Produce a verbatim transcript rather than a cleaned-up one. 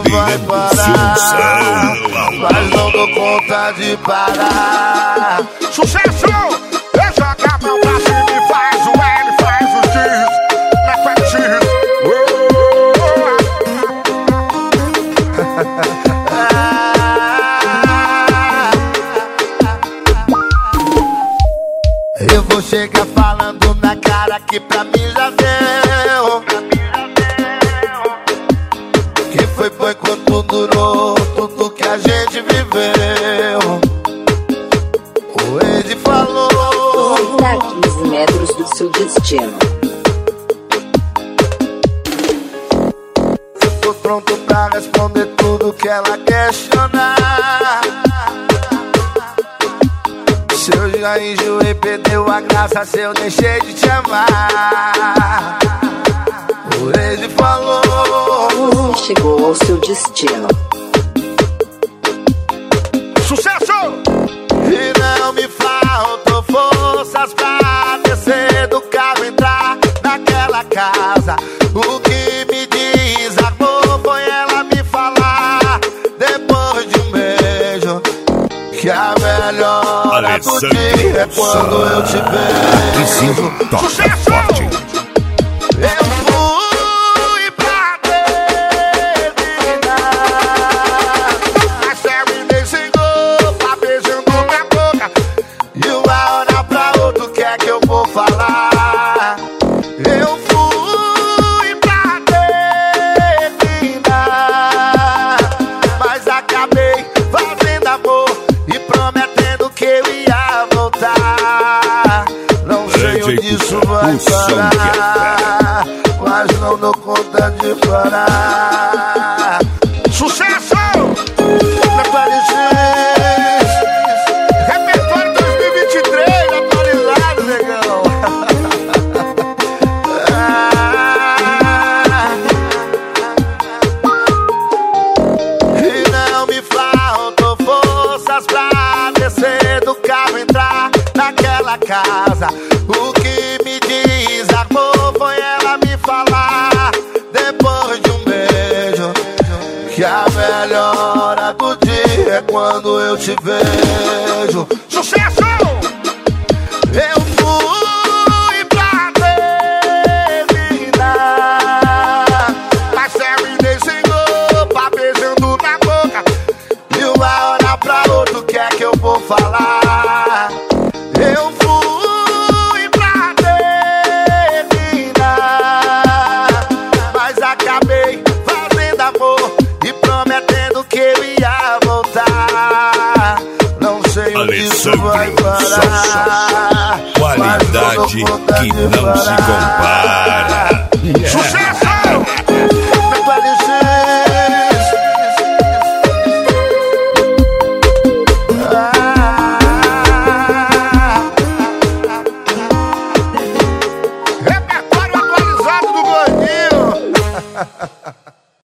vai parar, mas não dou conta de parar. Sucesso! Eu jogo a mão pra cima e faz o L, faz o X, na quantia. Eu vou chegar falando na cara que pra mim já deu, que foi bom enquanto durou tudo que a gente viveu. O Ed falou: está a quinze metros do seu destino. Eu tô pronto pra responder tudo que ela questionar. Se eu já enjoei, perdeu a graça, se eu deixei de te amar. O Ed falou: você chegou ao seu destino. Sucesso! E não me faltou forças pra descer do carro, entrar naquela casa. O que me desarmou foi ela me falar, depois de um beijo, que a melhor hora do dia é quando eu te vejo. Sucesso! Eu fui pra terminar, Mas terminei sem roupa, beijando minha boca. e uma hora pra outra o que é que eu vou falar? Eu fui pra terminar, mas acabei fazendo amor e prometendo que eu ia voltar. Não sei onde isso vai parar, mas não dou conta de parar. Sucesso! Repertório dois mil e vinte e três, atualizado, negão. E não me faltou forças pra descer do carro, entrar naquela casa. O que me desarmou foi ela me falar, depois de um beijo, que a melhor hora do dia é quando eu te vejo. Sucesso! Eu fui pra terminar, Mas terminei sem roupa, beijando na boca. e uma hora pra outra o que é que eu vou falar? Eu fui pra terminar, mas acabei fazendo amor e prometendo que eu ia voltar. Não sei onde isso vai parar, Qualidade que não se compara. Sucesso!